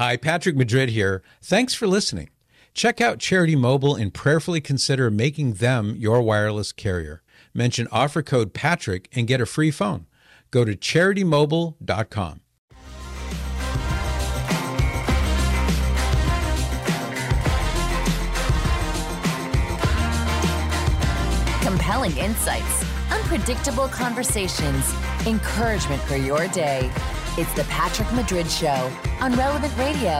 Hi, Patrick Madrid here. Thanks for listening. Check out Charity Mobile and prayerfully consider making them your wireless carrier. Mention offer code Patrick and get a free phone. Go to CharityMobile.com. Compelling insights, unpredictable conversations, encouragement for your day. It's the Patrick Madrid Show on Relevant Radio.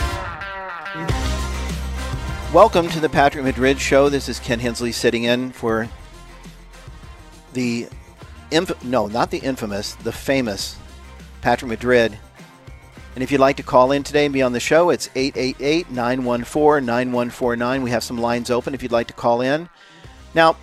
Welcome to the Patrick Madrid Show. This is Ken Hensley sitting in for the the famous Patrick Madrid. And if you'd like to call in today and be on the show, it's 888-914-9149. We have some lines open if you'd like to call in. Now,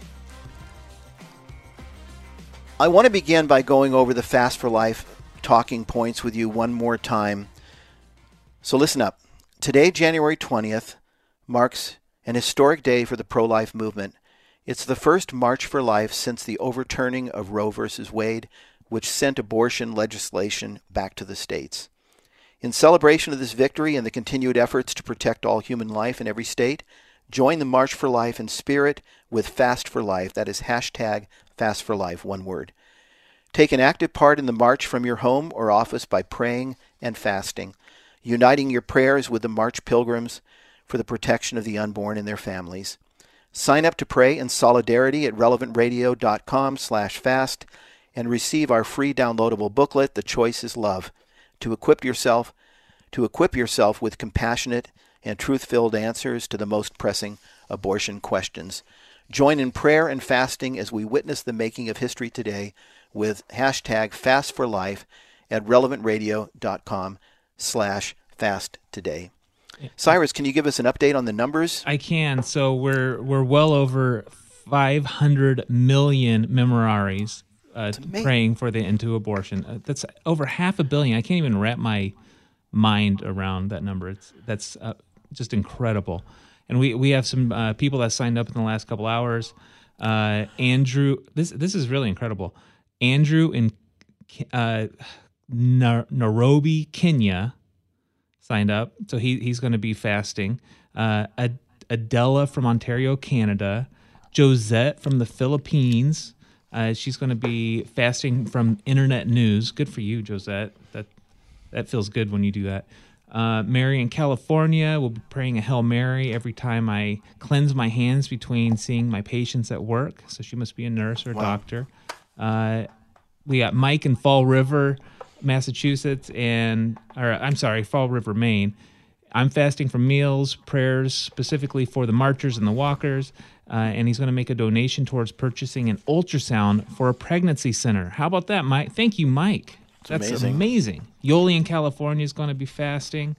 I want to begin by going over the Fast for Life talking points with you one more time. So listen up. Today, January 20th, marks an historic day for the pro-life movement. It's the first March for Life since the overturning of Roe v. Wade, which sent abortion legislation back to the states. In celebration of this victory and the continued efforts to protect all human life in every state, join the March for Life in spirit with Fast for Life. That is hashtag Fast for Life, one word. Take an active part in the march from your home or office by praying and fasting, uniting your prayers with the March pilgrims for the protection of the unborn and their families. Sign up to pray in solidarity at relevantradio.com/fast and receive our free downloadable booklet, The Choice is Love, to equip yourself with compassionate and truth-filled answers to the most pressing abortion questions. Join in prayer and fasting as we witness the making of history today with hashtag Fast for Life at relevantradio.com/fast today. Cyrus, can you give us an update on the numbers? I can. So we're well over 500 million memoraries praying for the end to abortion. That's over 500 million. I can't even wrap my mind around that number. That's just incredible. And we have some people that signed up in the last couple hours. Andrew, this is really incredible. Andrew in Nairobi, Kenya, signed up, so he's going to be fasting. Adela from Ontario, Canada. Josette from the Philippines. She's going to be fasting from internet news. Good for you, Josette. That feels good when you do that. Mary in California will be praying a Hail Mary every time I cleanse my hands between seeing my patients at work. So she must be a nurse or a doctor. We got Mike in Fall River, Massachusetts, Fall River, Maine. I'm fasting from meals, prayers specifically for the marchers and the walkers, and he's going to make a donation towards purchasing an ultrasound for a pregnancy center. How about that, Mike? Thank you, Mike. That's amazing. Yoli in California is going to be fasting.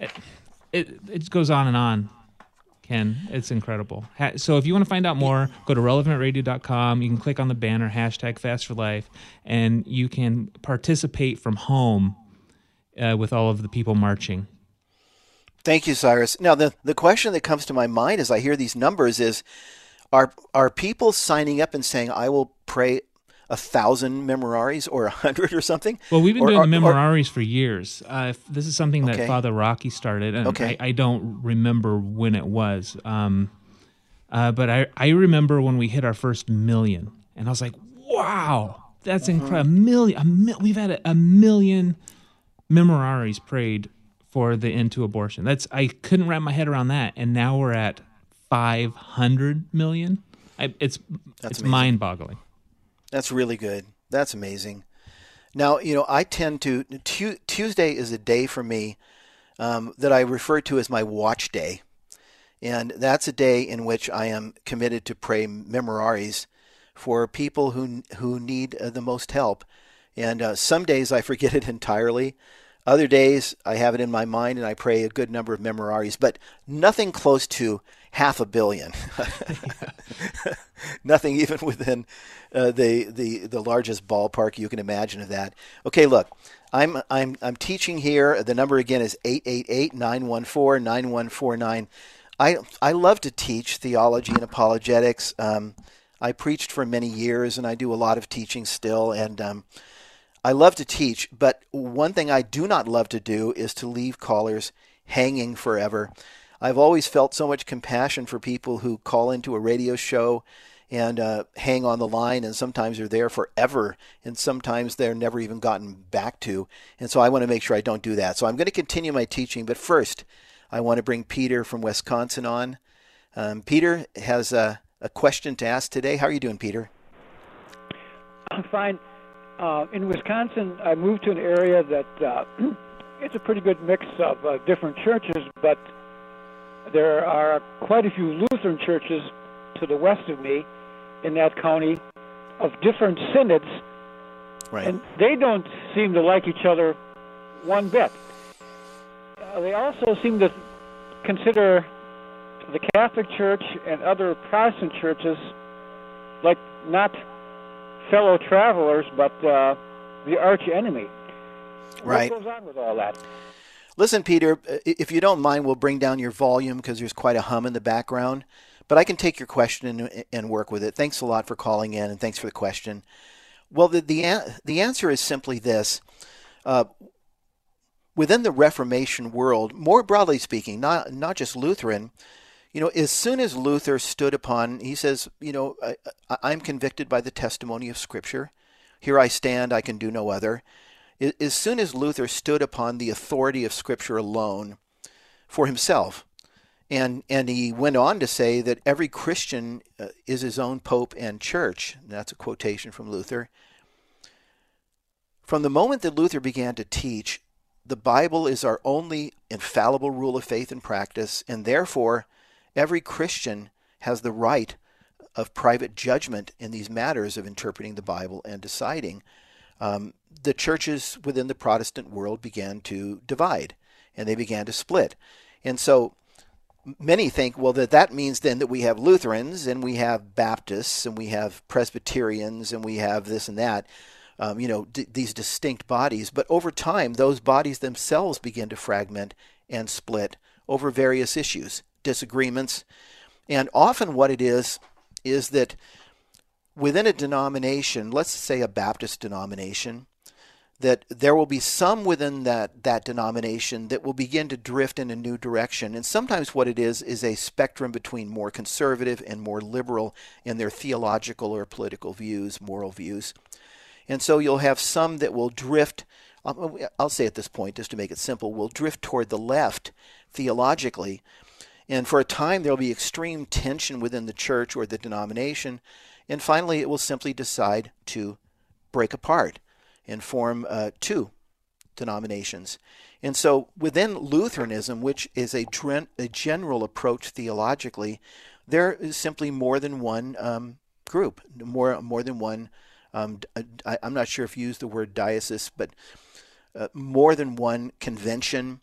It goes on and on, Ken. It's incredible. So if you want to find out more, go to relevantradio.com. You can click on the banner, hashtag Fast for Life, and you can participate from home with all of the people marching. Thank you, Cyrus. Now, the question that comes to my mind as I hear these numbers is, are people signing up and saying, I will pray 1,000 memoraries or 100 or something? Well, we've been doing the memoraries for years. This is something that Father Rocky started, and I don't remember when it was. But I remember when we hit our first million, and I was like, wow, that's incredible. We've had a million memoraries prayed for the end to abortion. I couldn't wrap my head around that, and now we're at 500 million. It's mind-boggling. That's really good. That's amazing. Now, I tend to Tuesday is a day for me that I refer to as my watch day, and that's a day in which I am committed to pray memoraries for people who need the most help. And some days I forget it entirely. Other days, I have it in my mind, and I pray a good number of memoraries, but nothing close to 500 million. Nothing even within the largest ballpark you can imagine of that. Okay, look, I'm teaching here. The number again is 888-914-9149. I love to teach theology and apologetics. I preached for many years, and I do a lot of teaching still, and I love to teach, but one thing I do not love to do is to leave callers hanging forever. I've always felt so much compassion for people who call into a radio show and hang on the line, and sometimes they're there forever, and sometimes they're never even gotten back to. And so I want to make sure I don't do that. So I'm going to continue my teaching, but first I want to bring Peter from Wisconsin on. Peter has a question to ask today. How are you doing, Peter? I'm fine. In Wisconsin, I moved to an area that it's a pretty good mix of different churches, but there are quite a few Lutheran churches to the west of me in that county of different synods, Right. and they don't seem to like each other one bit. They also seem to consider the Catholic Church and other Protestant churches like not fellow travelers, but the arch enemy. Right. What goes on with all that? Listen, Peter, if you don't mind, we'll bring down your volume because there's quite a hum in the background. But I can take your question and work with it. Thanks a lot for calling in, and thanks for the question. Well, the answer is simply this. Within the Reformation world, more broadly speaking, not just Lutheran, as soon as Luther stood upon, he says, I'm convicted by the testimony of Scripture. Here I stand, I can do no other. As soon as Luther stood upon the authority of Scripture alone for himself, and he went on to say that every Christian is his own pope and church. That's a quotation from Luther. From the moment that Luther began to teach, the Bible is our only infallible rule of faith and practice, and therefore every Christian has the right of private judgment in these matters of interpreting the Bible and deciding. The churches within the Protestant world began to divide, and they began to split. And so many think, well, that means then that we have Lutherans, and we have Baptists, and we have Presbyterians, and we have this and that, these distinct bodies. But over time, those bodies themselves begin to fragment and split over various issues, disagreements. And often what it is that within a denomination, let's say a Baptist denomination, that there will be some within that denomination that will begin to drift in a new direction. And sometimes what it is a spectrum between more conservative and more liberal in their theological or political views, moral views. And so you'll have some that will drift, I'll say at this point, just to make it simple, will drift toward the left theologically. And for a time, there'll be extreme tension within the church or the denomination. And finally, it will simply decide to break apart and form two denominations. And so within Lutheranism, which is a general approach theologically, there is simply more than one group, more than one, I'm not sure if you use the word diocese, but more than one convention.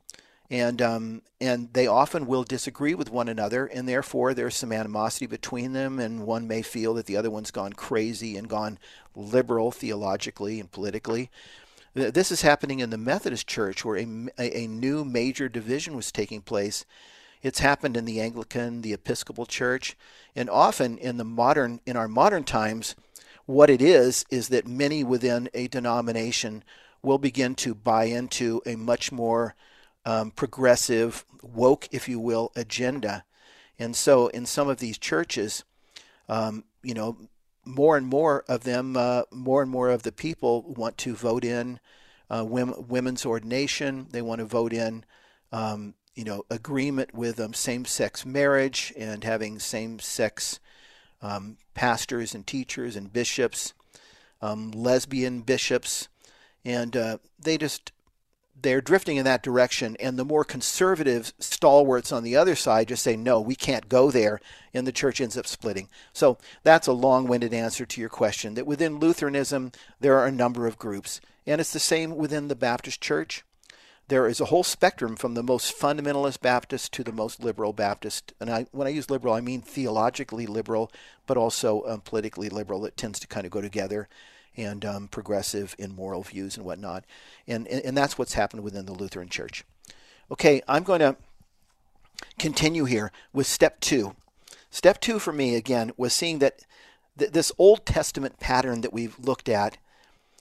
And they often will disagree with one another, and therefore there's some animosity between them, and one may feel that the other one's gone crazy and gone liberal theologically and politically. This is happening in the Methodist Church, where a new major division was taking place. It's happened in the Anglican, the Episcopal Church, and often in our modern times, what it is that many within a denomination will begin to buy into a much more progressive, woke, if you will, agenda. And so in some of these churches, more and more of them, more and more of the people want to vote in women's ordination. They want to vote in, agreement with same-sex marriage and having same-sex pastors and teachers and bishops, lesbian bishops, and they're drifting in that direction. And the more conservative stalwarts on the other side just say, no, we can't go there, and the church ends up splitting. So that's a long-winded answer to your question, that within Lutheranism, there are a number of groups. And it's the same within the Baptist Church. There is a whole spectrum from the most fundamentalist Baptist to the most liberal Baptist. And when I use liberal, I mean theologically liberal, but also politically liberal. It tends to kind of go together, and progressive in moral views and whatnot. And that's what's happened within the Lutheran Church. Okay, I'm going to continue here with step 2. Step 2 for me, again, was seeing that this Old Testament pattern that we've looked at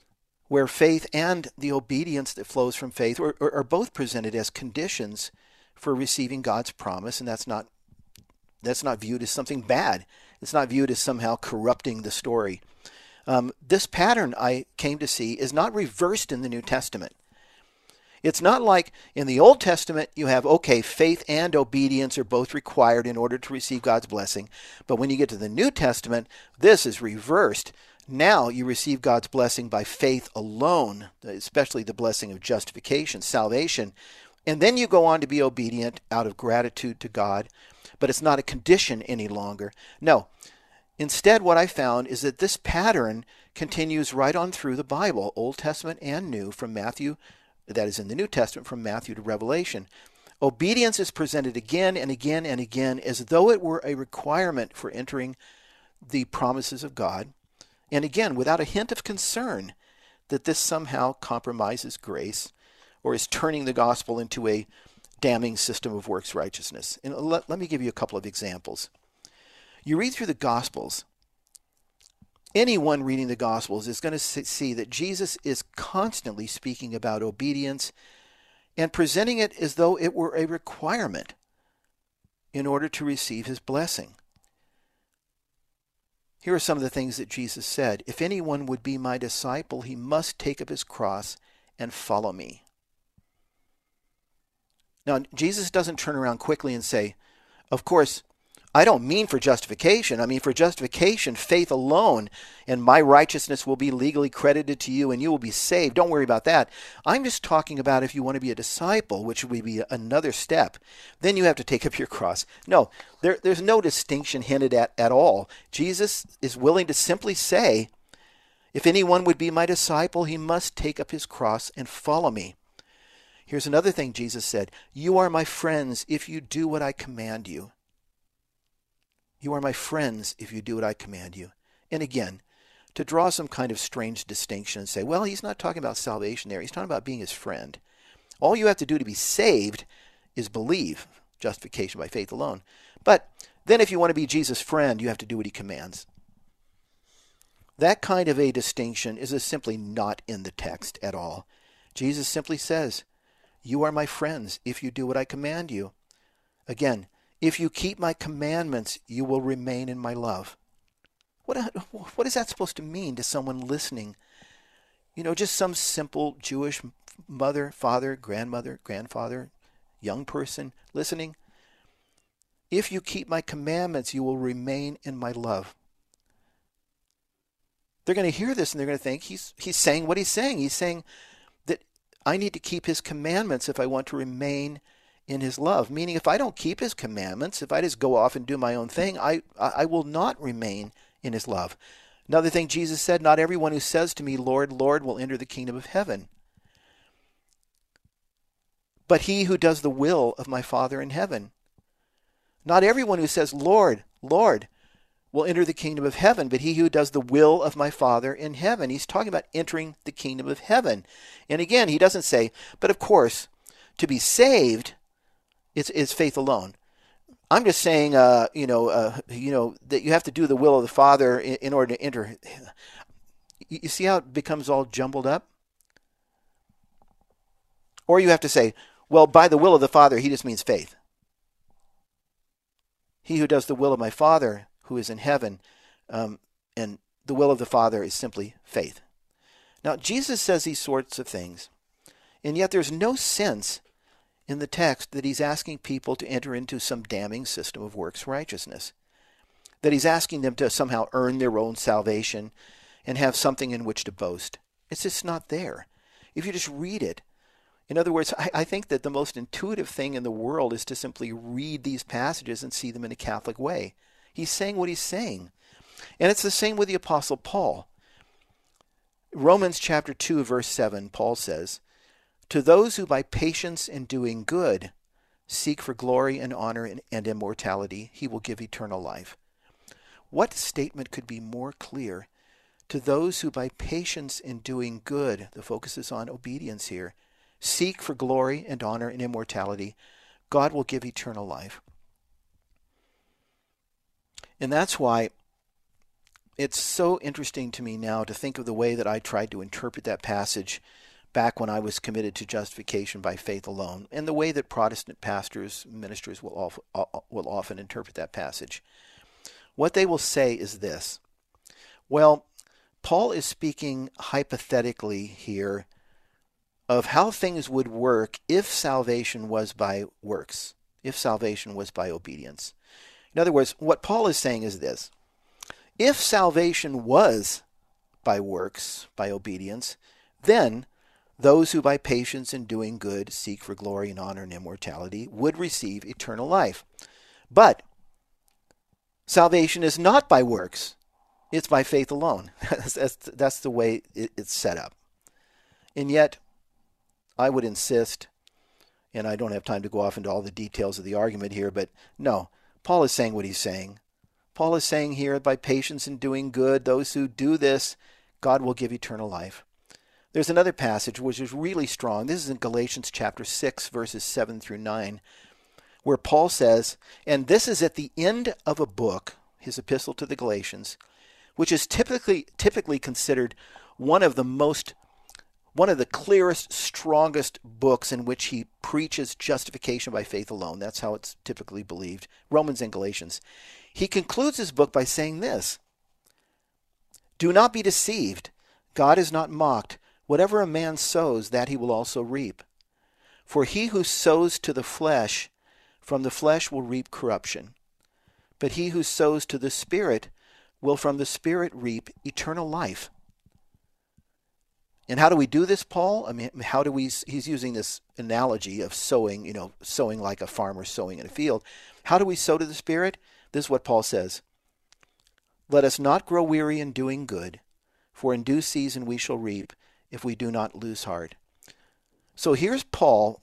where faith and the obedience that flows from faith are both presented as conditions for receiving God's promise, and that's not viewed as something bad. It's not viewed as somehow corrupting the story. This pattern, I came to see, is not reversed in the New Testament. It's not like in the Old Testament you have, okay, faith and obedience are both required in order to receive God's blessing. But when you get to the New Testament, this is reversed. Now you receive God's blessing by faith alone, especially the blessing of justification, salvation. And then you go on to be obedient out of gratitude to God. But it's not a condition any longer. No. Instead, what I found is that this pattern continues right on through the Bible, Old Testament and New, from Matthew, that is in the New Testament, from Matthew to Revelation. Obedience is presented again and again and again as though it were a requirement for entering the promises of God. And again, without a hint of concern that this somehow compromises grace or is turning the gospel into a damning system of works righteousness. And let me give you a couple of examples. You read through the Gospels. Anyone reading the Gospels is going to see that Jesus is constantly speaking about obedience and presenting it as though it were a requirement in order to receive his blessing. Here are some of the things that Jesus said. If anyone would be my disciple, he must take up his cross and follow me. Now, Jesus doesn't turn around quickly and say, of course, I don't mean for justification. I mean for justification, faith alone, and my righteousness will be legally credited to you and you will be saved. Don't worry about that. I'm just talking about if you want to be a disciple, which would be another step, then you have to take up your cross. No, there's no distinction hinted at all. Jesus is willing to simply say, if anyone would be my disciple, he must take up his cross and follow me. Here's another thing Jesus said. You are my friends if you do what I command you. You are my friends if you do what I command you. And again, to draw some kind of strange distinction and say, well, he's not talking about salvation there. He's talking about being his friend. All you have to do to be saved is believe, justification by faith alone. But then if you want to be Jesus' friend, you have to do what he commands. That kind of a distinction is simply not in the text at all. Jesus simply says, you are my friends if you do what I command you. Again, if you keep my commandments, you will remain in my love. What is that supposed to mean to someone listening? You know, just some simple Jewish mother, father, grandmother, grandfather, young person listening. If you keep my commandments, you will remain in my love. They're going to hear this and they're going to think he's saying what he's saying. He's saying that I need to keep his commandments if I want to remain in his love. Meaning if I don't keep his commandments, if I just go off and do my own thing, I will not remain in his love. Another thing Jesus said, not everyone who says to me, Lord, Lord, will enter the kingdom of heaven, but he who does the will of my Father in heaven. Not everyone who says, Lord, Lord, will enter the kingdom of heaven, but he who does the will of my Father in heaven. He's talking about entering the kingdom of heaven. And again, he doesn't say, but of course, to be saved, it's faith alone. I'm just saying, that you have to do the will of the Father in order to enter. You see how it becomes all jumbled up? Or you have to say, well, by the will of the Father, he just means faith. He who does the will of my Father who is in heaven, and the will of the Father is simply faith. Now, Jesus says these sorts of things, and yet there's no sense in the text that he's asking people to enter into some damning system of works righteousness, that he's asking them to somehow earn their own salvation and have something in which to boast. It's just not there. If you just read it, in other words, I think that the most intuitive thing in the world is to simply read these passages and see them in a Catholic way. He's saying what he's saying. And it's the same with the Apostle Paul. Romans chapter 2, verse 7, Paul says, to those who by patience in doing good seek for glory and honor and immortality, he will give eternal life. What statement could be more clear? To those who by patience in doing good, the focus is on obedience here, seek for glory and honor and immortality, God will give eternal life. And that's why it's so interesting to me now to think of the way that I tried to interpret that passage back when I was committed to justification by faith alone, and the way that Protestant pastors, ministers will often interpret that passage. What they will say is this: well, Paul is speaking hypothetically here of how things would work if salvation was by works, if salvation was by obedience. In other words, what Paul is saying is this: if salvation was by works, by obedience, then those who by patience in doing good seek for glory and honor and immortality would receive eternal life. But salvation is not by works. It's by faith alone. That's the way it's set up. And yet, I would insist, and I don't have time to go off into all the details of the argument here, but no, Paul is saying what he's saying. Paul is saying here, by patience in doing good, those who do this, God will give eternal life. There's another passage which is really strong. This is in Galatians chapter 6, verses 7 through 9, where Paul says, and this is at the end of a book, his epistle to the Galatians, which is typically considered one of the clearest, strongest books in which he preaches justification by faith alone. That's how it's typically believed. Romans and Galatians. He concludes his book by saying this: do not be deceived. God is not mocked. Whatever a man sows, that he will also reap. For he who sows to the flesh, from the flesh will reap corruption. But he who sows to the Spirit will from the Spirit reap eternal life. And how do we do this, Paul? I mean, he's using this analogy of sowing, sowing like a farmer sowing in a field. How do we sow to the Spirit? This is what Paul says: let us not grow weary in doing good, for in due season we shall reap, if we do not lose heart. So here's Paul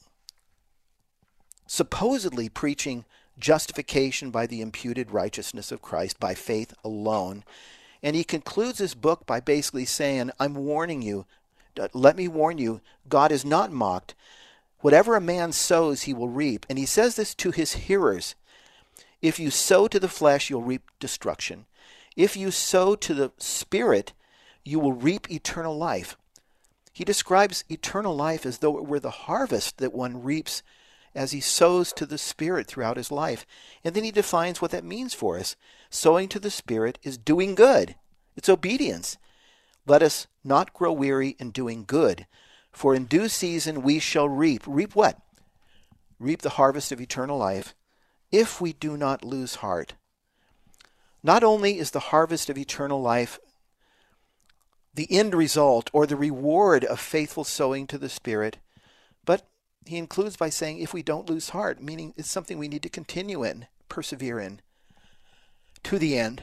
supposedly preaching justification by the imputed righteousness of Christ by faith alone. And he concludes his book by basically saying, I'm warning you, let me warn you, God is not mocked. Whatever a man sows, he will reap. And he says this to his hearers: if you sow to the flesh, you'll reap destruction. If you sow to the Spirit, you will reap eternal life. He describes eternal life as though it were the harvest that one reaps as he sows to the Spirit throughout his life. And then he defines what that means for us. Sowing to the Spirit is doing good. It's obedience. Let us not grow weary in doing good, for in due season we shall reap. Reap what? Reap the harvest of eternal life, if we do not lose heart. Not only is the harvest of eternal life the end result or the reward of faithful sowing to the Spirit, but he includes by saying if we don't lose heart, meaning it's something we need to continue in, persevere in, to the end.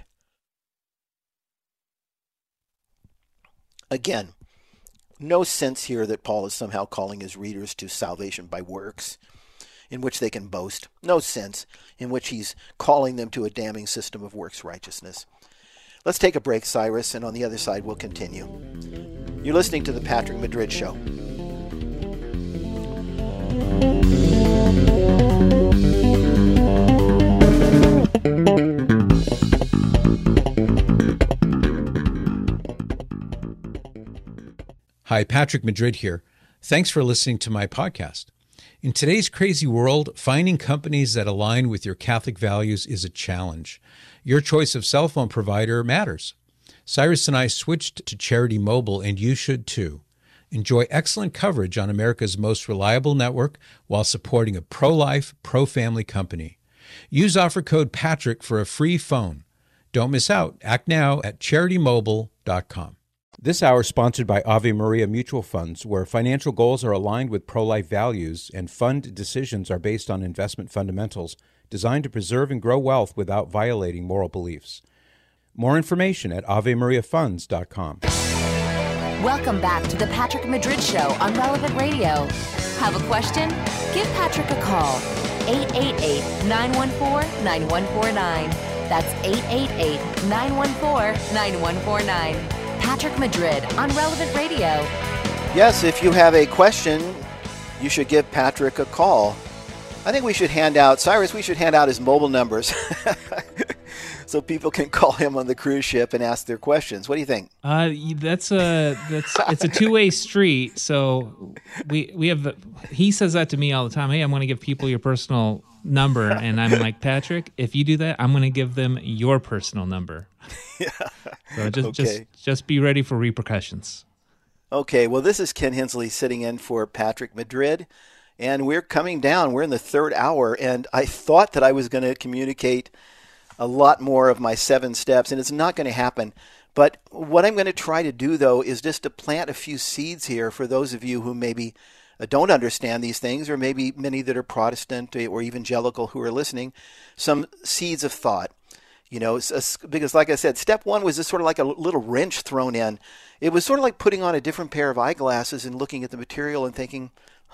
Again, no sense here that Paul is somehow calling his readers to salvation by works, in which they can boast. No sense in which he's calling them to a damning system of works righteousness. Let's take a break, Cyrus, and on the other side we'll continue. You're listening to The Patrick Madrid Show. Hi, Patrick Madrid here. Thanks for listening to my podcast. In today's crazy world, finding companies that align with your Catholic values is a challenge. Your choice of cell phone provider matters. Cyrus and I switched to Charity Mobile, and you should too. Enjoy excellent coverage on America's most reliable network while supporting a pro-life, pro-family company. Use offer code PATRICK for a free phone. Don't miss out. Act now at CharityMobile.com. This hour is sponsored by Ave Maria Mutual Funds, where financial goals are aligned with pro-life values and fund decisions are based on investment fundamentals designed to preserve and grow wealth without violating moral beliefs. More information at AveMariaFunds.com. Welcome back to the Patrick Madrid Show on Relevant Radio. Have a question? Give Patrick a call. 888-914-9149. That's 888-914-9149. Patrick Madrid on Relevant Radio. Yes, if you have a question, you should give Patrick a call. I think we should hand out, Cyrus, we should hand out his mobile numbers so people can call him on the cruise ship and ask their questions. What do you think? It's a two-way street. So we have he says that to me all the time. Hey, I'm going to give people your personal number, and I'm like, Patrick, if you do that, I'm going to give them your personal number. Yeah. So Okay. just be ready for repercussions. Okay, well, this is Ken Hensley sitting in for Patrick Madrid, and we're coming down. We're in the third hour, and I thought that I was going to communicate a lot more of my 7 steps, and it's not going to happen. But what I'm going to try to do, though, is just to plant a few seeds here for those of you who maybe don't understand these things, or maybe many that are Protestant or evangelical who are listening, some seeds of thought. You know, because like I said, step 1 was just sort of like a little wrench thrown in. It was sort of like putting on a different pair of eyeglasses and looking at the material and thinking,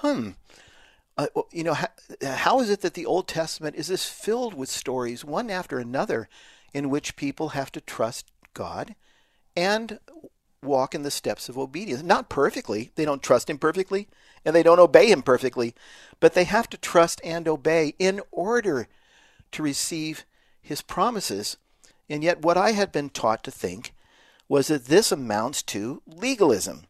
how is it that the Old Testament is this filled with stories, one after another, in which people have to trust God and walk in the steps of obedience? Not perfectly. They don't trust him perfectly, and they don't obey him perfectly, but they have to trust and obey in order to receive his promises. And yet what I had been taught to think was that this amounts to legalism,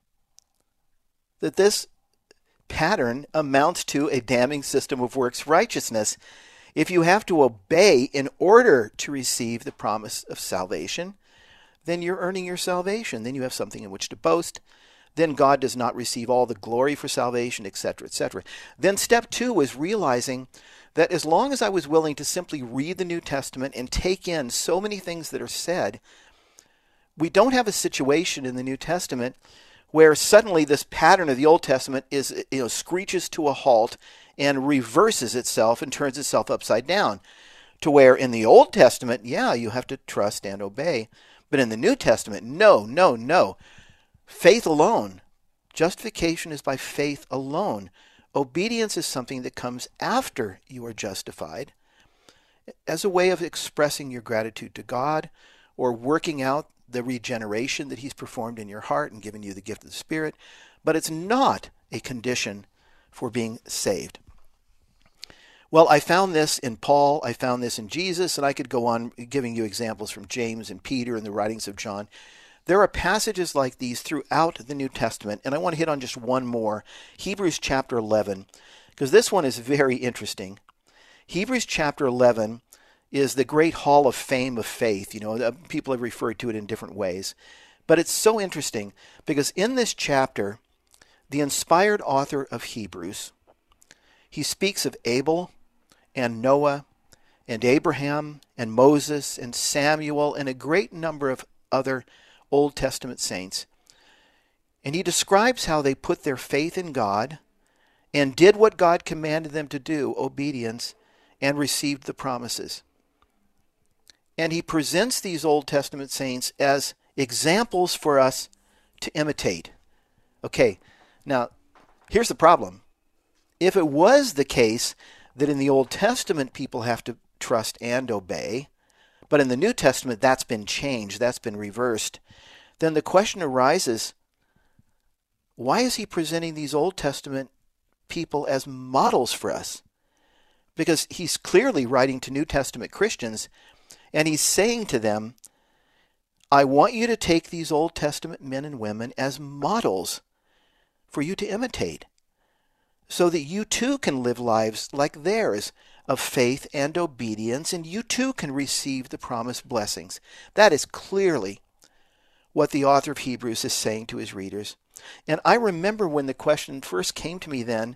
that this pattern amounts to a damning system of works righteousness. If you have to obey in order to receive the promise of salvation, then you're earning your salvation. Then you have something in which to boast. Then God does not receive all the glory for salvation, etc., etc. Then step 2 was realizing that as long as I was willing to simply read the New Testament and take in so many things that are said, we don't have a situation in the New Testament where suddenly this pattern of the Old Testament is, screeches to a halt and reverses itself and turns itself upside down. To where in the Old Testament, you have to trust and obey. But in the New Testament, no. Faith alone. Justification is by faith alone. Obedience is something that comes after you are justified as a way of expressing your gratitude to God or working out the regeneration that he's performed in your heart and given you the gift of the Spirit. But it's not a condition for being saved. Well, I found this in Paul, I found this in Jesus, and I could go on giving you examples from James and Peter and the writings of John. There are passages like these throughout the New Testament, and I want to hit on just one more, Hebrews chapter 11, because this one is very interesting. Hebrews chapter 11 is the great hall of fame of faith. People have referred to it in different ways. But it's so interesting because in this chapter, the inspired author of Hebrews, he speaks of Abel and Noah and Abraham and Moses and Samuel and a great number of other Old Testament saints. And he describes how they put their faith in God and did what God commanded them to do, obedience, and received the promises. And he presents these Old Testament saints as examples for us to imitate. Okay, now here's the problem. If it was the case that in the Old Testament people have to trust and obey, but in the New Testament that's been changed, that's been reversed, then the question arises, why is he presenting these Old Testament people as models for us? Because he's clearly writing to New Testament Christians, and he's saying to them, I want you to take these Old Testament men and women as models for you to imitate, so that you too can live lives like theirs of faith and obedience, and you too can receive the promised blessings. That is clearly what the author of Hebrews is saying to his readers. And I remember when the question first came to me then,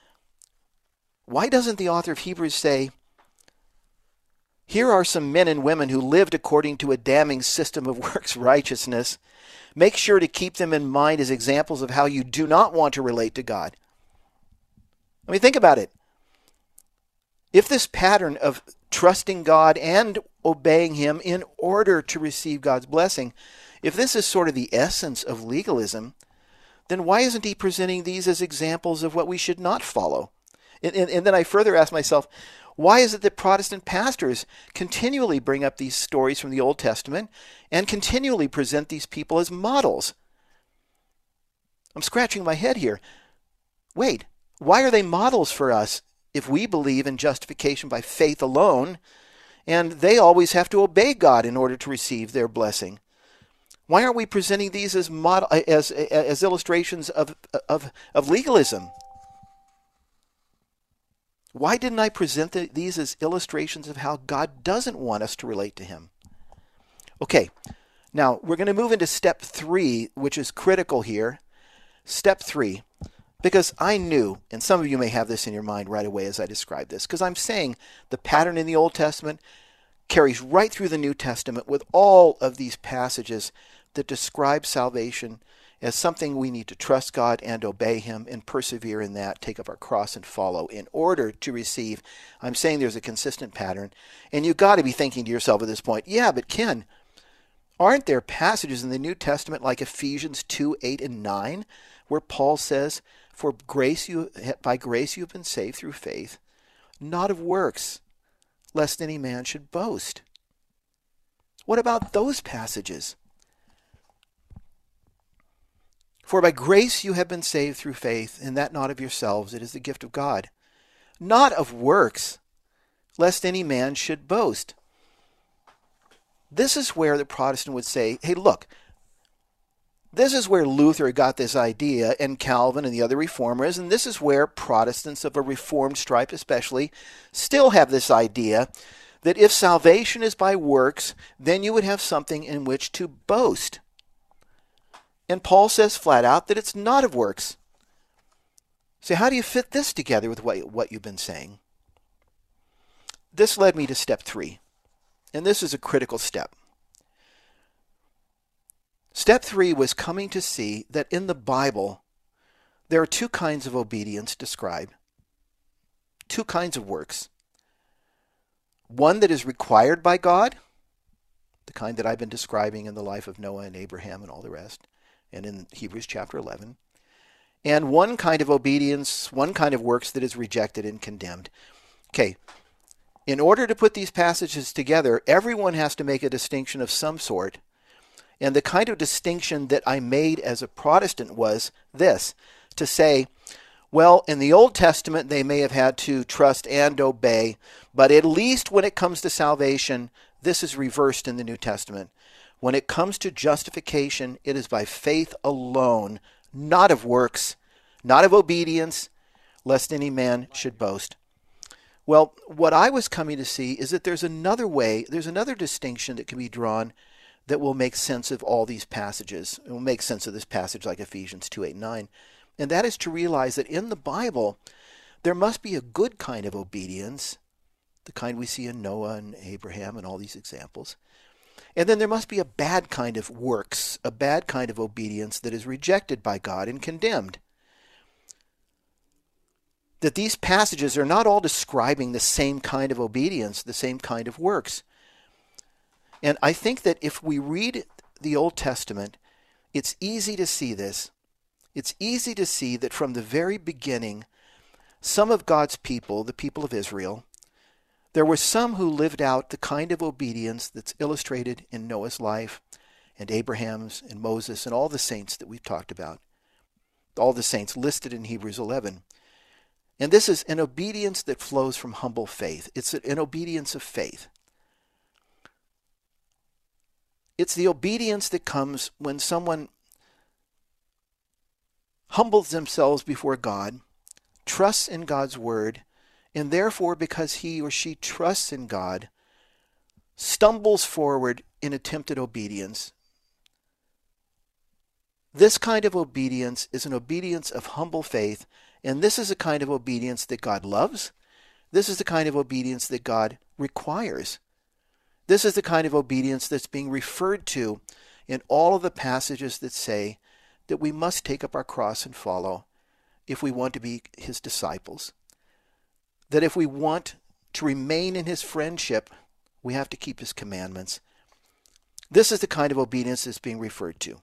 why doesn't the author of Hebrews say, here are some men and women who lived according to a damning system of works righteousness. Make sure to keep them in mind as examples of how you do not want to relate to God. I mean, think about it. If this pattern of trusting God and obeying him in order to receive God's blessing, if this is sort of the essence of legalism, then why isn't he presenting these as examples of what we should not follow? And then I further ask myself, why is it that Protestant pastors continually bring up these stories from the Old Testament and continually present these people as models? I'm scratching my head here. Wait, why are they models for us if we believe in justification by faith alone and they always have to obey God in order to receive their blessing. Why aren't we presenting these as as illustrations of legalism? Why didn't I present these as illustrations of how God doesn't want us to relate to him? Okay, now we're going to move into step 3, which is critical here. Step 3, because I knew, and some of you may have this in your mind right away as I describe this, because I'm saying the pattern in the Old Testament carries right through the New Testament with all of these passages that describe salvation as something we need to trust God and obey him and persevere in that, take up our cross and follow in order to receive. I'm saying there's a consistent pattern. And you've got to be thinking to yourself at this point, yeah, but Ken, aren't there passages in the New Testament like Ephesians 2, 8, and 9, where Paul says, by grace you have been saved through faith, not of works, lest any man should boast? What about those passages? For by grace you have been saved through faith, and that not of yourselves, it is the gift of God. Not of works, lest any man should boast. This is where the Protestant would say, hey, look, this is where Luther got this idea, and Calvin and the other reformers, and this is where Protestants of a Reformed stripe especially still have this idea that if salvation is by works, then you would have something in which to boast. And Paul says flat out that it's not of works. So how do you fit this together with what you've been saying? This led me to step 3. And this is a critical step. Step 3 was coming to see that in the Bible, there are 2 kinds of obedience described. 2 kinds of works. One that is required by God, the kind that I've been describing in the life of Noah and Abraham and all the rest, and in Hebrews chapter 11. And one kind of obedience, one kind of works that is rejected and condemned. Okay, in order to put these passages together, everyone has to make a distinction of some sort. And the kind of distinction that I made as a Protestant was this, to say, well, in the Old Testament they may have had to trust and obey, but at least when it comes to salvation, this is reversed in the New Testament. When it comes to justification, it is by faith alone, not of works, not of obedience, lest any man should boast. Well, what I was coming to see is that there's another way, there's another distinction that can be drawn that will make sense of all these passages. It will make sense of this passage like Ephesians 2, 8, 9. And that is to realize that in the Bible, there must be a good kind of obedience, the kind we see in Noah and Abraham and all these examples. And then there must be a bad kind of works, a bad kind of obedience that is rejected by God and condemned. That these passages are not all describing the same kind of obedience, the same kind of works. And I think that if we read the Old Testament, it's easy to see this. It's easy to see that from the very beginning, some of God's people, the people of Israel, there were some who lived out the kind of obedience that's illustrated in Noah's life and Abraham's and Moses and all the saints that we've talked about. All the saints listed in Hebrews 11. And this is an obedience that flows from humble faith. It's an obedience of faith. It's the obedience that comes when someone humbles themselves before God, trusts in God's word, and therefore, because he or she trusts in God, stumbles forward in attempted obedience. This kind of obedience is an obedience of humble faith, and this is a kind of obedience that God loves. This is the kind of obedience that God requires. This is the kind of obedience that's being referred to in all of the passages that say that we must take up our cross and follow if we want to be his disciples. That if we want to remain in his friendship, we have to keep his commandments. This is the kind of obedience that's being referred to.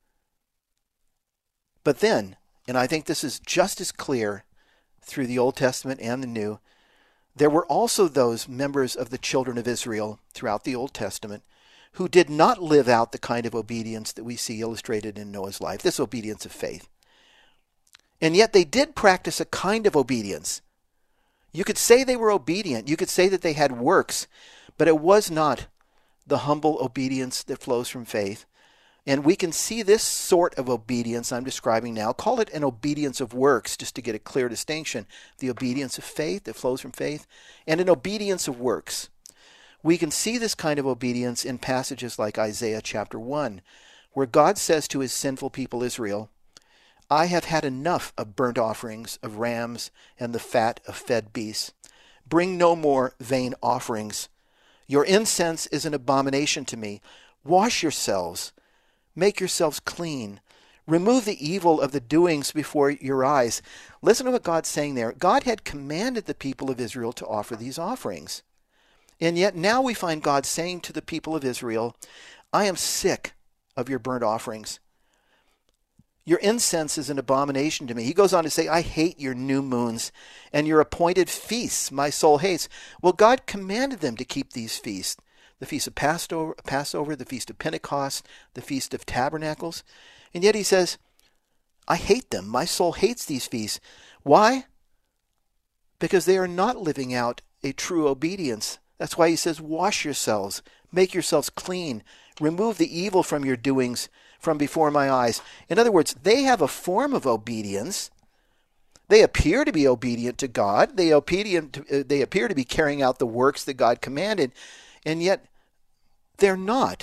But then, and I think this is just as clear through the Old Testament and the New, there were also those members of the children of Israel throughout the Old Testament who did not live out the kind of obedience that we see illustrated in Noah's life, this obedience of faith. And yet they did practice a kind of obedience. You could say they were obedient. You could say that they had works. But it was not the humble obedience that flows from faith. And we can see this sort of obedience I'm describing now, call it an obedience of works, just to get a clear distinction. The obedience of faith that flows from faith, and an obedience of works. We can see this kind of obedience in passages like Isaiah chapter 1, where God says to his sinful people Israel, I have had enough of burnt offerings of rams and the fat of fed beasts. Bring no more vain offerings. Your incense is an abomination to me. Wash yourselves. Make yourselves clean. Remove the evil of the doings before your eyes. Listen to what God's saying there. God had commanded the people of Israel to offer these offerings. And yet now we find God saying to the people of Israel, I am sick of your burnt offerings. Your incense is an abomination to me. He goes on to say, I hate your new moons and your appointed feasts my soul hates. Well, God commanded them to keep these feasts. The Feast of Passover, the Feast of Pentecost, the Feast of Tabernacles. And yet he says, I hate them. My soul hates these feasts. Why? Because they are not living out a true obedience. That's why he says, wash yourselves, make yourselves clean, remove the evil from your doings from before my eyes. In other words, they have a form of obedience. They appear to be obedient to God. They appear to be carrying out the works that God commanded, and yet they're not.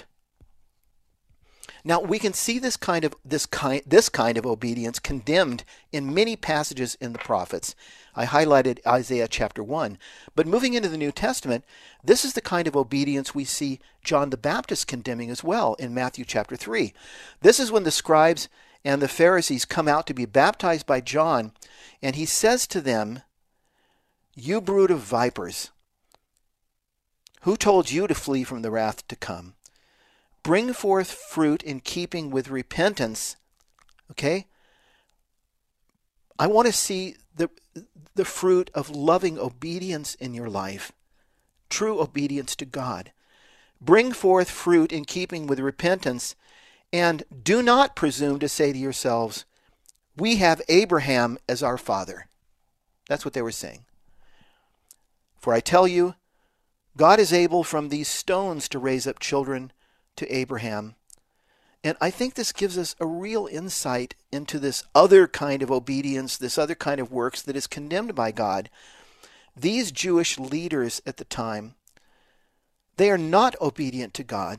Now we can see this kind of obedience condemned in many passages in the prophets. I highlighted Isaiah chapter 1. But moving into the New Testament, this is the kind of obedience we see John the Baptist condemning as well in Matthew chapter 3. This is when the scribes and the Pharisees come out to be baptized by John, and he says to them, you brood of vipers, who told you to flee from the wrath to come? Bring forth fruit in keeping with repentance. Okay? I want to see the fruit of loving obedience in your life. True obedience to God. Bring forth fruit in keeping with repentance, and do not presume to say to yourselves, we have Abraham as our father. That's what they were saying. For I tell you, God is able from these stones to raise up children to Abraham. And I think this gives us a real insight into this other kind of obedience, this other kind of works that is condemned by God. These Jewish leaders at the time, they are not obedient to God.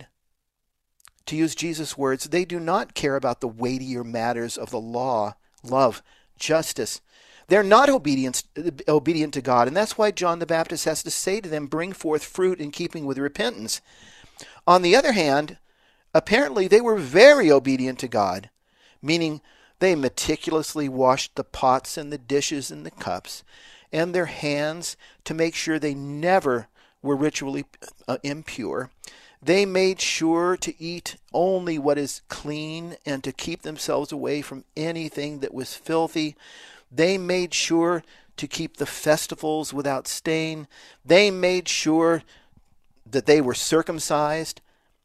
To use Jesus' words, they do not care about the weightier matters of the law, love, justice. They're not obedient to God, and that's why John the Baptist has to say to them, bring forth fruit in keeping with repentance. On the other hand, apparently they were very obedient to God, meaning they meticulously washed the pots and the dishes and the cups and their hands to make sure they never were ritually impure. They made sure to eat only what is clean and to keep themselves away from anything that was filthy. They made sure to keep the festivals without stain. They made sure that they were circumcised.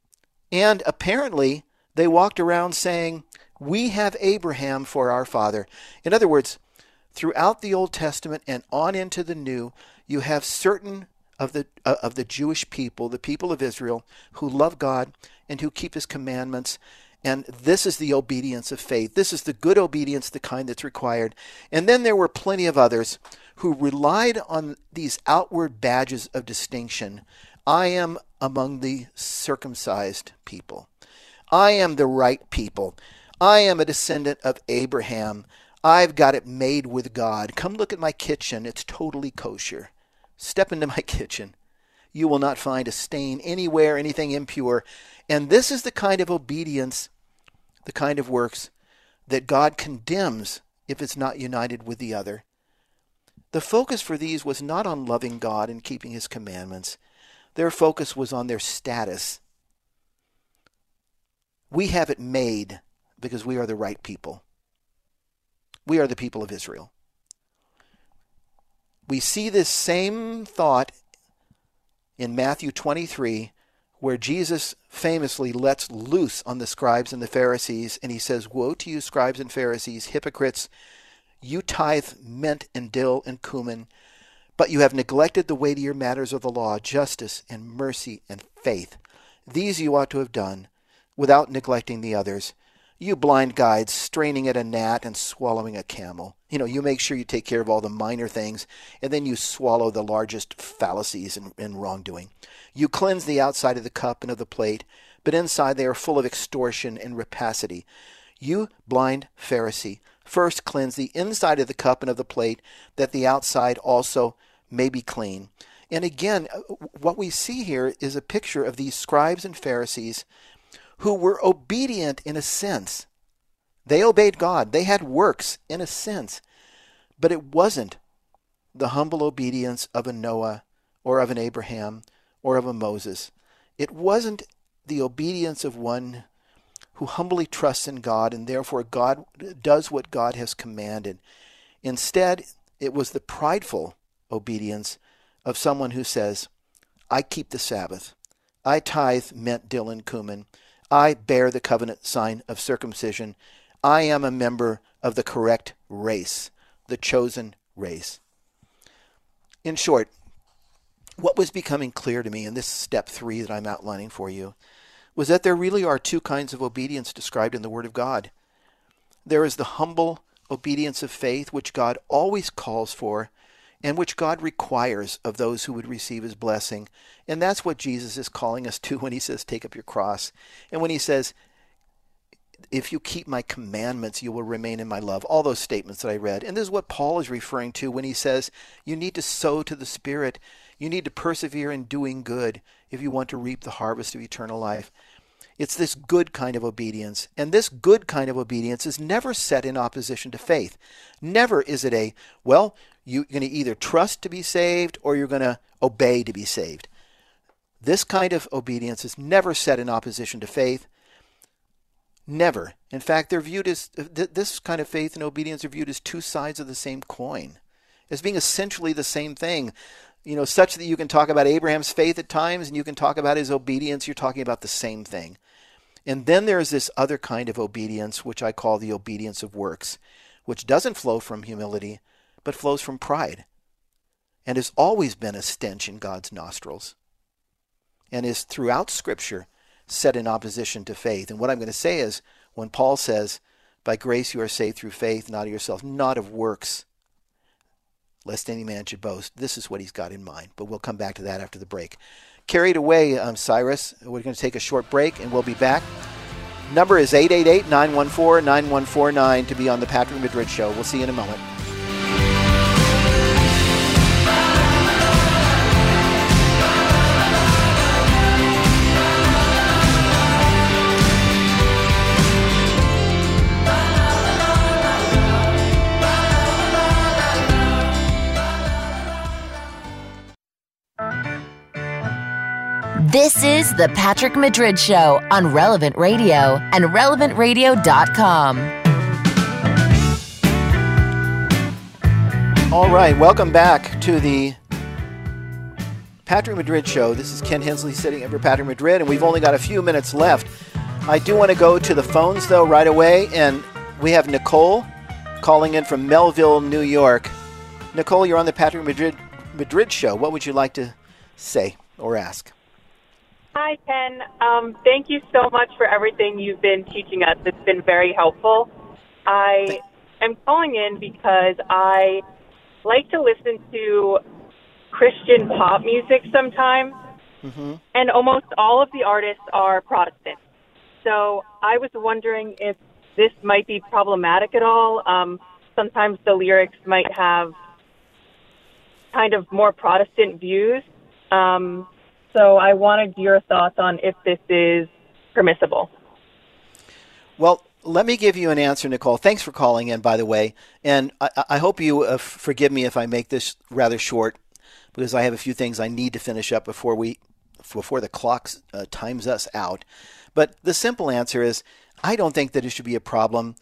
And apparently, they walked around saying, we have Abraham for our father. In other words, throughout the Old Testament and on into the New, you have certain of the Jewish people, the people of Israel, who love God and who keep his commandments. And this is the obedience of faith. This is the good obedience, the kind that's required. And then there were plenty of others who relied on these outward badges of distinction. I am among the circumcised people. I am the right people. I am a descendant of Abraham. I've got it made with God. Come look at my kitchen. It's totally kosher. Step into my kitchen. You will not find a stain anywhere, anything impure. And this is the kind of obedience, the kind of works that God condemns if it's not united with the other. The focus for these was not on loving God and keeping his commandments. Their focus was on their status. We have it made because we are the right people. We are the people of Israel. We see this same thought in Matthew 23, where Jesus famously lets loose on the scribes and the Pharisees, and he says, woe to you, scribes and Pharisees, hypocrites! You tithe mint and dill and cumin, But you have neglected the weightier matters of the law, justice and mercy and faith. These you ought to have done, without neglecting the others. You blind guides, straining at a gnat and swallowing a camel. You make sure you take care of all the minor things, and then you swallow the largest fallacies and wrongdoing. You cleanse the outside of the cup and of the plate, but inside they are full of extortion and rapacity. You blind Pharisee, first cleanse the inside of the cup and of the plate, that the outside also may be clean. And again, what we see here is a picture of these scribes and Pharisees who were obedient in a sense. They obeyed God. They had works in a sense. But it wasn't the humble obedience of a Noah or of an Abraham or of a Moses. It wasn't the obedience of one who humbly trusts in God and therefore God does what God has commanded. Instead, it was the prideful obedience of someone who says, I keep the Sabbath. I tithe mint, dill, and cumin. I bear the covenant sign of circumcision. I am a member of the correct race, the chosen race. In short, what was becoming clear to me in this step 3 that I'm outlining for you was that there really are 2 kinds of obedience described in the Word of God. There is the humble obedience of faith, which God always calls for, and which God requires of those who would receive his blessing. And that's what Jesus is calling us to when he says, take up your cross. And when he says, if you keep my commandments, you will remain in my love. All those statements that I read. And this is what Paul is referring to when he says, you need to sow to the Spirit. You need to persevere in doing good if you want to reap the harvest of eternal life. It's this good kind of obedience. And this good kind of obedience is never set in opposition to faith. Never is it you're going to either trust to be saved or you're going to obey to be saved. This kind of obedience is never set in opposition to faith. Never. In fact, they're viewed as, this kind of faith and obedience are viewed as 2 sides of the same coin, as being essentially the same thing. Such that you can talk about Abraham's faith at times and you can talk about his obedience. You're talking about the same thing. And then there's this other kind of obedience, which I call the obedience of works, which doesn't flow from humility, but flows from pride, and has always been a stench in God's nostrils, and is throughout Scripture set in opposition to faith. And what I'm going to say is, when Paul says, by grace you are saved through faith, not of yourself, not of works, lest any man should boast, this is what he's got in mind. But we'll come back to that after the break. Carry it away, Cyrus. We're going to take a short break, and we'll be back. Number is 888-914-9149 to be on the Patrick Madrid Show. We'll see you in a moment. This is the Patrick Madrid Show on Relevant Radio and RelevantRadio.com. All right, welcome back to the Patrick Madrid Show. This is Ken Hensley sitting in for Patrick Madrid, and we've only got a few minutes left. I do want to go to the phones, though, right away, and we have Nicole calling in from Melville, New York. Nicole, you're on the Patrick Madrid Show. What would you like to say or ask? Hi, Ken. Thank you so much for everything you've been teaching us. It's been very helpful. I am calling in because I like to listen to Christian pop music sometimes, and almost all of the artists are Protestant. So I was wondering if this might be problematic at all. Sometimes the lyrics might have kind of more Protestant views. So I wanted your thoughts on if this is permissible. Well, let me give you an answer, Nicole. Thanks for calling in, by the way. And I hope you forgive me if I make this rather short, because I have a few things I need to finish up before the clock times us out. But the simple answer is, I don't think that it should be a problem.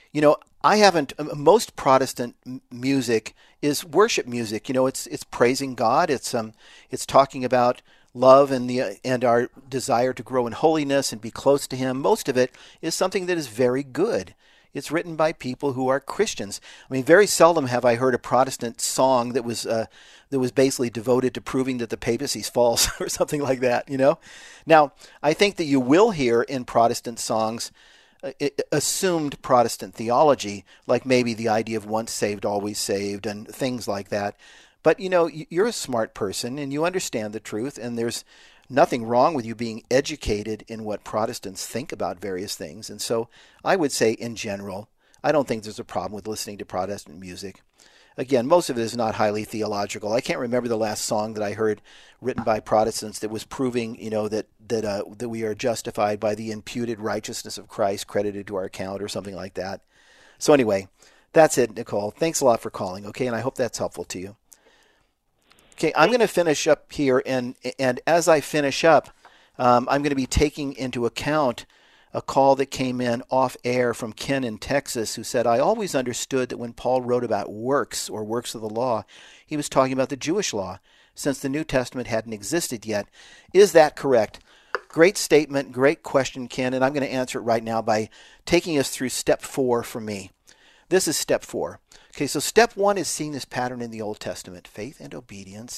Most Protestant music is worship music. It's praising God. It's talking about love and our desire to grow in holiness and be close to Him. Most of it is something that is very good. It's written by people who are Christians. I mean, very seldom have I heard a Protestant song that was basically devoted to proving that the papacy's false or something like that, you know? Now, I think that you will hear in Protestant songs assumed Protestant theology, like maybe the idea of once saved, always saved, and things like that. But, you know, you're a smart person and you understand the truth, and there's nothing wrong with you being educated in what Protestants think about various things. And so I would say, in general, I don't think there's a problem with listening to Protestant music. Again, most of it is not highly theological. I can't remember the last song that I heard written by Protestants that was proving, you know, that we are justified by the imputed righteousness of Christ credited to our account or something like that. So anyway, that's it, Nicole. Thanks a lot for calling, okay? And I hope that's helpful to you. Okay, I'm going to finish up here, and as I finish up, I'm going to be taking into account a call that came in off air from Ken in Texas, who said, I always understood that when Paul wrote about works or works of the law, he was talking about the Jewish law, since the New Testament hadn't existed yet. Is that correct? Great statement, great question, Ken, and I'm going to answer it right now by taking us through step 4 for me. This is step 4. Okay, so step 1 is seeing this pattern in the Old Testament. Faith and obedience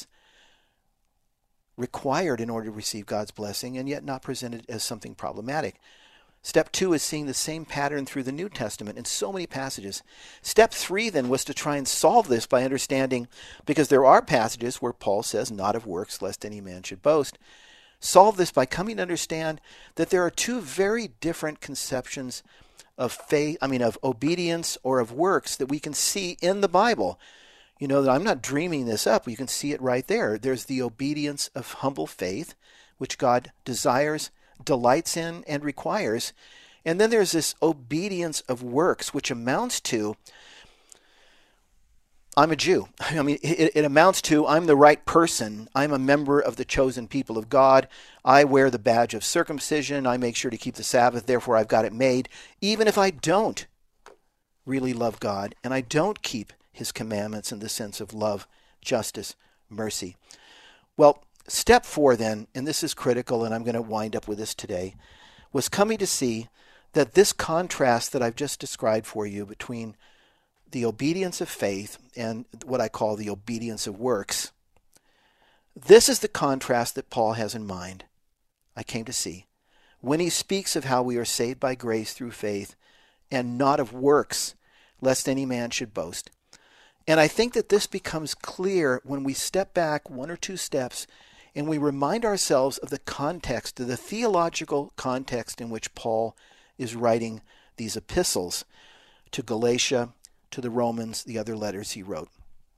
required in order to receive God's blessing, and yet not presented as something problematic. Step 2 is seeing the same pattern through the New Testament in so many passages. Step 3 then was to try and solve this by understanding, because there are passages where Paul says, not of works, lest any man should boast. Solve this by coming to understand that there are two very different conceptions of faith, of obedience or of works that we can see in the Bible. You know, that I'm not dreaming this up. You can see it right there. There's the obedience of humble faith, which God desires, delights in, and requires. And then there's this obedience of works, which amounts to, I'm a Jew. I mean, it amounts to, I'm the right person. I'm a member of the chosen people of God. I wear the badge of circumcision. I make sure to keep the Sabbath. Therefore, I've got it made. Even if I don't really love God and I don't keep his commandments in the sense of love, justice, mercy. Well, step 4 then, and this is critical, and I'm going to wind up with this today, was coming to see that this contrast that I've just described for you between the obedience of faith and what I call the obedience of works, this is the contrast that Paul has in mind, I came to see, when he speaks of how we are saved by grace through faith and not of works, lest any man should boast. And I think that this becomes clear when we step back 1 or 2 steps and we remind ourselves of the context, of the theological context in which Paul is writing these epistles to Galatia, to the Romans, the other letters he wrote.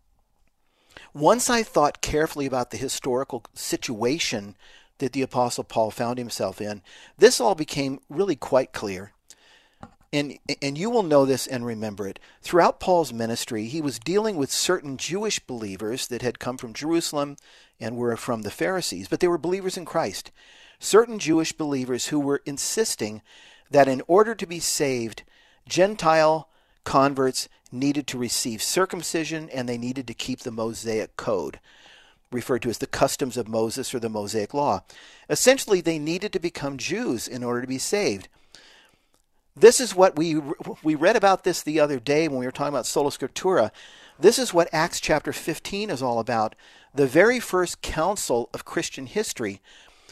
Once I thought carefully about the historical situation that the Apostle Paul found himself in, this all became really quite clear. And you will know this and remember it. Throughout Paul's ministry, he was dealing with certain Jewish believers that had come from Jerusalem and were from the Pharisees, but they were believers in Christ. Certain Jewish believers who were insisting that in order to be saved, Gentile converts needed to receive circumcision and they needed to keep the Mosaic Code, referred to as the customs of Moses or the Mosaic Law. Essentially, they needed to become Jews in order to be saved. This is what we read about this the other day when we were talking about Sola Scriptura. This is what Acts chapter 15 is all about. The very first council of Christian history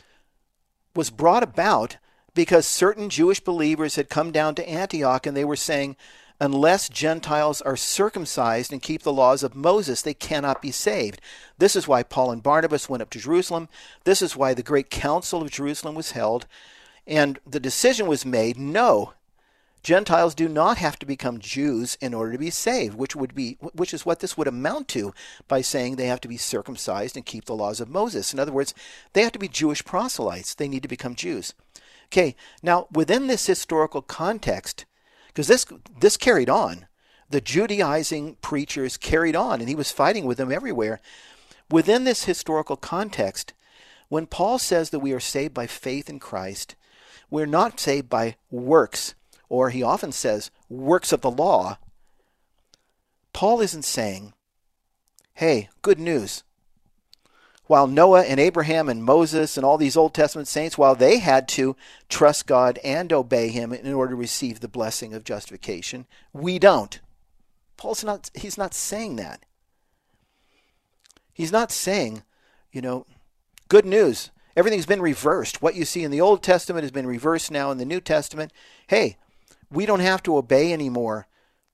was brought about because certain Jewish believers had come down to Antioch and they were saying, unless Gentiles are circumcised and keep the laws of Moses, they cannot be saved. This is why Paul and Barnabas went up to Jerusalem. This is why the great council of Jerusalem was held. And the decision was made, no, Gentiles do not have to become Jews in order to be saved, which is what this would amount to by saying they have to be circumcised and keep the laws of Moses. In other words, they have to be Jewish proselytes. They need to become Jews. Okay, now within this historical context, because this carried on, the Judaizing preachers carried on, and he was fighting with them everywhere. Within this historical context, when Paul says that we are saved by faith in Christ, we're not saved by works, or he often says works of the law. Paul isn't saying, hey, good news. While Noah and Abraham and Moses and all these Old Testament saints, while they had to trust God and obey him in order to receive the blessing of justification, we don't. He's not saying that. He's not saying, good news. Everything's been reversed. What you see in the Old Testament has been reversed now in the New Testament. Hey, we don't have to obey anymore.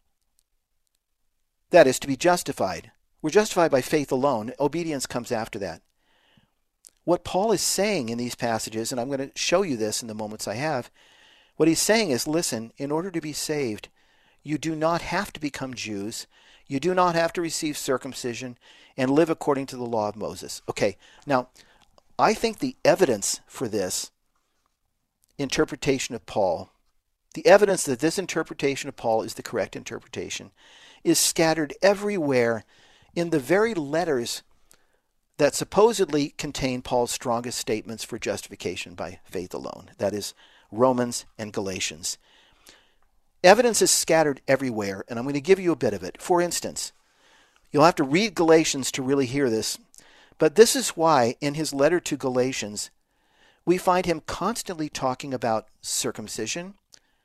That is to be justified. We're justified by faith alone. Obedience comes after that. What Paul is saying in these passages, and I'm going to show you this in the moments I have, what he's saying is, listen, in order to be saved, you do not have to become Jews. You do not have to receive circumcision and live according to the law of Moses. Okay, now, I think the evidence for this interpretation of Paul, the evidence that this interpretation of Paul is the correct interpretation, is scattered everywhere in the very letters that supposedly contain Paul's strongest statements for justification by faith alone. That is, Romans and Galatians. Evidence is scattered everywhere, and I'm going to give you a bit of it. For instance, you'll have to read Galatians to really hear this, but this is why in his letter to Galatians, we find him constantly talking about circumcision,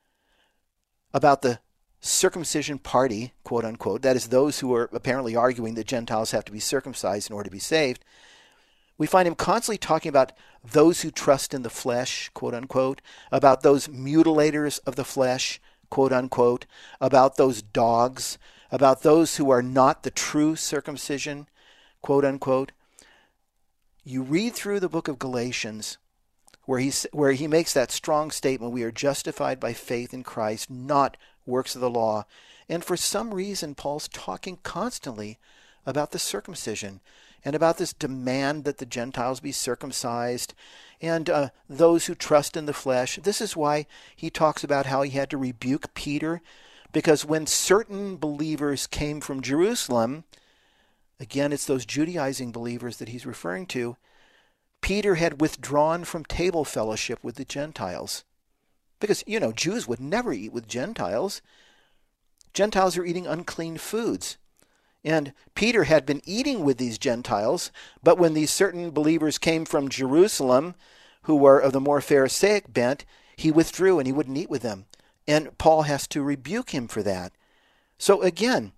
about the circumcision party, quote unquote, that is those who are apparently arguing that Gentiles have to be circumcised in order to be saved. We find him constantly talking about those who trust in the flesh, quote unquote, about those mutilators of the flesh, quote unquote, about those dogs, about those who are not the true circumcision, quote unquote. You read through the book of Galatians where he makes that strong statement, we are justified by faith in Christ, not works of the law. And for some reason, Paul's talking constantly about the circumcision and about this demand that the Gentiles be circumcised and those who trust in the flesh. This is why he talks about how he had to rebuke Peter, because when certain believers came from Jerusalem, again, it's those Judaizing believers that he's referring to, Peter had withdrawn from table fellowship with the Gentiles. Because, Jews would never eat with Gentiles. Gentiles are eating unclean foods. And Peter had been eating with these Gentiles, but when these certain believers came from Jerusalem, who were of the more Pharisaic bent, he withdrew and he wouldn't eat with them. And Paul has to rebuke him for that. So again,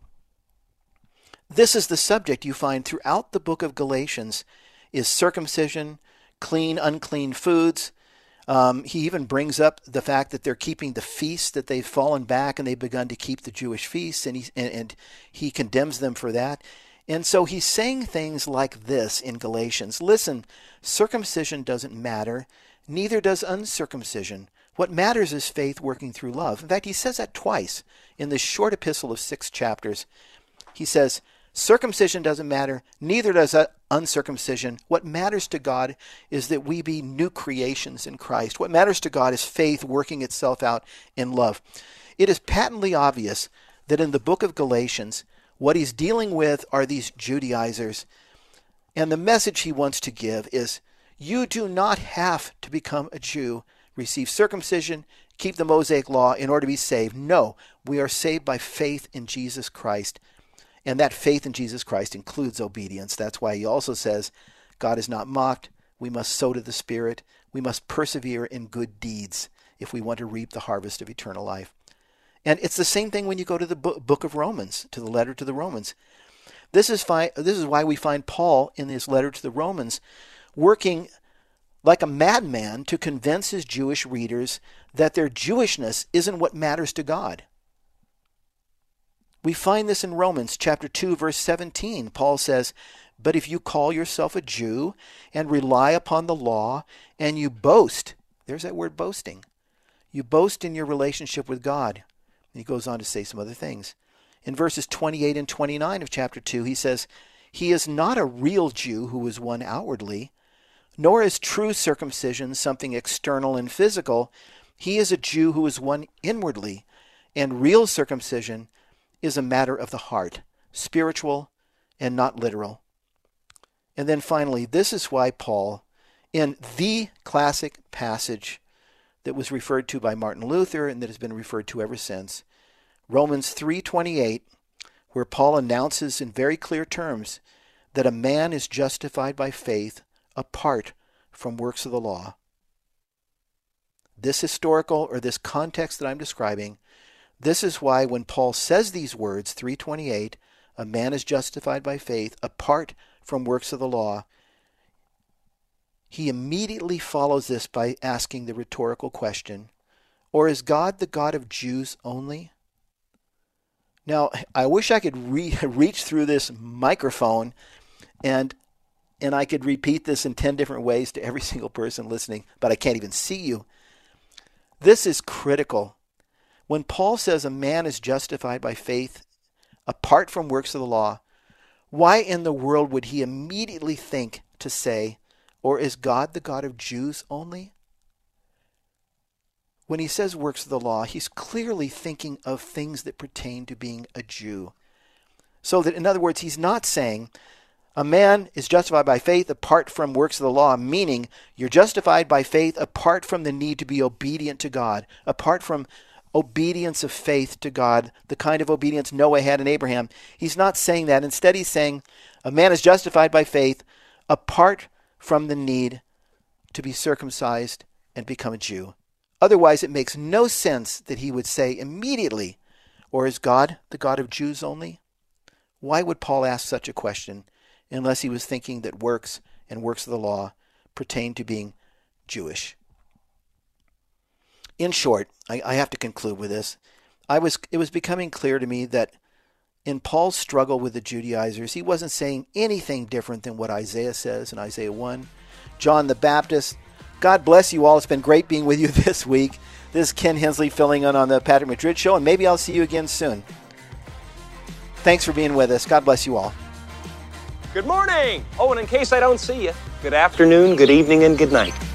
this is the subject you find throughout the book of Galatians, is circumcision, clean, unclean foods. He even brings up the fact that they're keeping the feasts, that they've fallen back and they've begun to keep the Jewish feasts, and he condemns them for that. And so he's saying things like this in Galatians. Listen, circumcision doesn't matter, neither does uncircumcision. What matters is faith working through love. In fact, he says that twice in this short epistle of 6 chapters. He says, circumcision doesn't matter, neither does uncircumcision. What matters to God is that we be new creations in Christ. What matters to God is faith working itself out in love. It is patently obvious that in the book of Galatians, what he's dealing with are these Judaizers. And the message he wants to give is, you do not have to become a Jew, receive circumcision, keep the Mosaic law in order to be saved. No, we are saved by faith in Jesus Christ. And that faith in Jesus Christ includes obedience. That's why he also says, God is not mocked. We must sow to the Spirit. We must persevere in good deeds if we want to reap the harvest of eternal life. And it's the same thing when you go to the book of Romans, to the letter to the Romans. This is why we find Paul in his letter to the Romans working like a madman to convince his Jewish readers that their Jewishness isn't what matters to God. We find this in Romans chapter 2, verse 17. Paul says, but if you call yourself a Jew and rely upon the law and you boast, there's that word boasting, you boast in your relationship with God. And he goes on to say some other things. In verses 28 and 29 of chapter 2, he says, he is not a real Jew who is one outwardly, nor is true circumcision something external and physical. He is a Jew who is one inwardly, and real circumcision is a matter of the heart, spiritual and not literal. And then finally, this is why Paul, in the classic passage that was referred to by Martin Luther and that has been referred to ever since, Romans 3:28, where Paul announces in very clear terms that a man is justified by faith apart from works of the law. This historical or this context that I'm describing, this is why when Paul says these words, 3:28, a man is justified by faith apart from works of the law, he immediately follows this by asking the rhetorical question, or is God the God of Jews only? Now, I wish I could reach through this microphone and I could repeat this in 10 different ways to every single person listening, but I can't even see you. This is critical. When Paul says a man is justified by faith apart from works of the law, why in the world would he immediately think to say, or is God the God of Jews only? When he says works of the law, he's clearly thinking of things that pertain to being a Jew. So that, in other words, he's not saying a man is justified by faith apart from works of the law, meaning you're justified by faith apart from the need to be obedient to God, apart from obedience of faith to God, the kind of obedience Noah had in Abraham. He's not saying that. Instead, he's saying a man is justified by faith apart from the need to be circumcised and become a Jew. Otherwise, it makes no sense that he would say immediately, or is God the God of Jews only? Why would Paul ask such a question unless he was thinking that works and works of the law pertain to being Jewish? In short, I have to conclude with this. It was becoming clear to me that in Paul's struggle with the Judaizers, he wasn't saying anything different than what Isaiah says in Isaiah 1. John the Baptist, God bless you all. It's been great being with you this week. This is Ken Hensley filling in on the Patrick Madrid Show, and maybe I'll see you again soon. Thanks for being with us. God bless you all. Good morning. Oh, and in case I don't see you, good afternoon, good evening, and good night.